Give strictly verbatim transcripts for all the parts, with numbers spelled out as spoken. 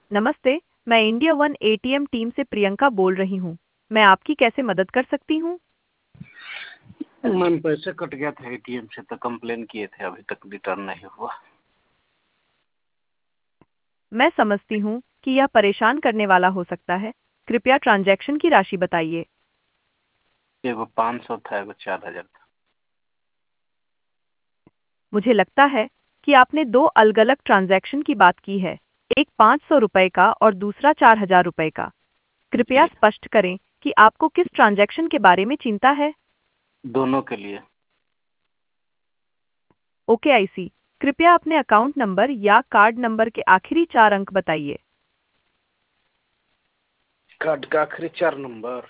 नमस्ते। मैं India one ATM team से प्रियंका बोल रही हूँ। मैं आपकी कैसे मदद कर सकती हूँ? मैम पैसे कट गया था एटीएम से, तो कंप्लेन किए थे, अभी तक रिटर्न नहीं हुआ। मैं समझती हूँ कि यह परेशान करने वाला हो सकता है। कृपया ट्रांजैक्शन की राशि बताइए। एगो पाँच सौ था, एगो चार हजार था। मुझे लगता है कि आपने दो अलग अलग ट्रांजैक्शन की बात की है, एक पाँच सौ रुपये का और दूसरा चार हजार रुपये का। कृपया जी, स्पष्ट करें कि आपको किस ट्रांजैक्शन के बारे में चिंता है। दोनों के लिए। Okay I see. कृपया अपने अकाउंट नंबर या कार्ड नंबर के आखिरी चार अंक बताइए। कार्ड का आखिरी चार नंबर।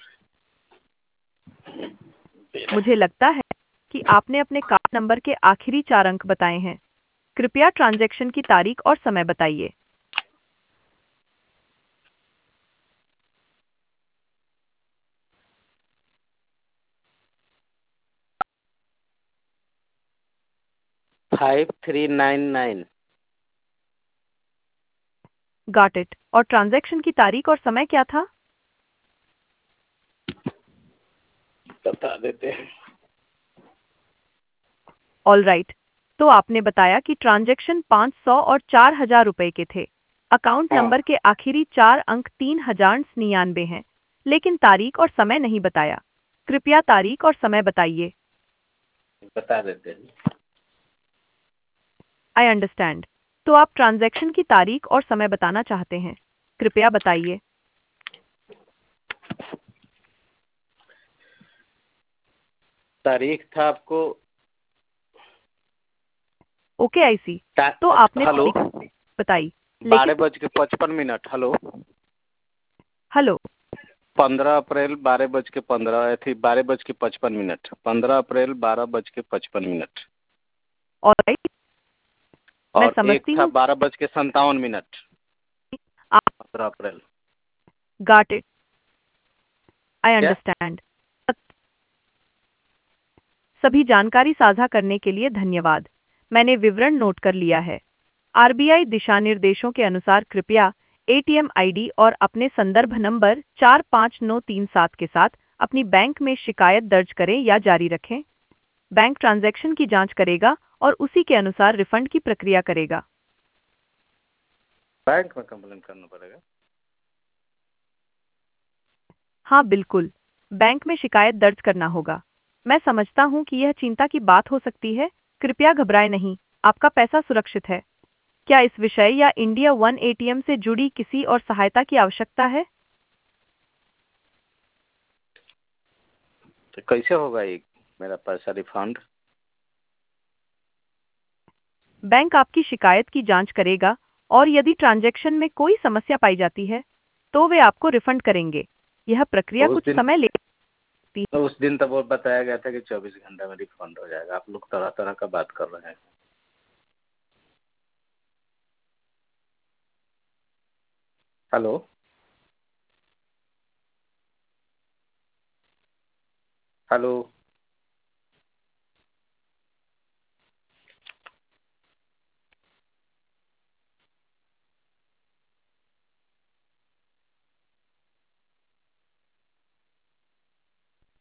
मुझे लगता है कि आपने अपने कार्ड नंबर के आखिरी चार अंक बताए हैं। कृपया ट्रांजैक्शन की तारीख और समय बताइए। Five three nine nine. Got it. और ट्रांजैक्शन की तारीख और समय क्या था? बता देते हैं। All right. तो आपने बताया कि ट्रांजैक्शन पाँच सौ और चार हजार रुपए के थे। अकाउंट हाँ, नंबर के आखिरी चार अंक तीन हजार निन्यानवे हैं, लेकिन तारीख और समय नहीं बताया। कृपया तारीख और समय बताइए। बता देते हैं। I understand. तो आप ट्रांजैक्शन की तारीख और समय बताना चाहते हैं। कृपया बताइए। तारीख था आपको। Okay I see. ता- तो आपने हेलो, तारीख बताई, बारह लेकिन बज के पचपन मिनट। Hello, hello. पंद्रह अप्रैल बारह बज के पंद्रह थी, बारह बज के पचपन मिनट। पंद्रह अप्रैल बारह बज के पचपन मिनट। All right. मैं और एक समझती था हूँ। बारह बज के संतावन मिनट। आप पंद्रह अप्रैल। Got it. आई क्या? अंडरस्टैंड। सभी जानकारी साझा करने के लिए धन्यवाद। मैंने विवरण नोट कर लिया है। आर बी आई दिशा निर्देशों के अनुसार कृपया एटीएम आईडी और अपने संदर्भ नंबर चार पाँच नौ तीन सात के साथ अपनी बैंक में शिकायत दर्ज करें या जारी रखें। बैंक ट्रांजैक्शन की जांच करेगा और उसी के अनुसार रिफंड की प्रक्रिया करेगा। बैंक में कंप्लेन करना पड़ेगा। हाँ बिल्कुल, बैंक में शिकायत दर्ज करना होगा। मैं समझता हूँ कि यह चिंता की बात हो सकती है। कृपया घबराएं नहीं, आपका पैसा सुरक्षित है। क्या इस विषय या इंडिया वन एटीएम से जुड़ी किसी और सहायता की आवश्यकता है? तो कैसे होगा ये मेरा पैसा रिफंड? बैंक आपकी शिकायत की जांच करेगा और यदि ट्रांजैक्शन में कोई समस्या पाई जाती है, तो वे आपको रिफंड करेंगे। यह प्रक्रिया उस कुछ दिन समय ले सकती है। उस दिन तो वो बताया गया था कि चौबीस घंटे में रिफंड हो जाएगा। आप लोग तरह तरह का बात कर रहे हैं। Hello, hello.